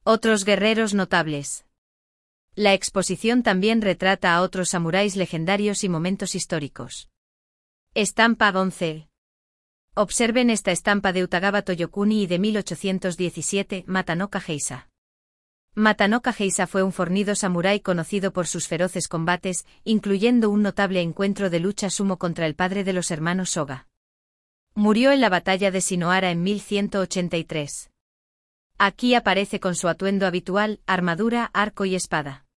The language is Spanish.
Otros guerreros notables. La exposición también retrata a otros samuráis legendarios y momentos históricos. Estampa 11. Observen esta estampa de Utagawa Toyokuni y de 1817, Matanoka Geisa. Matanoka Geisa fue un fornido samurái conocido por sus feroces combates, incluyendo un notable encuentro de lucha sumo contra el padre de los hermanos Soga. Murió en la batalla de Shinohara en 1183. Aquí aparece con su atuendo habitual, armadura, arco y espada.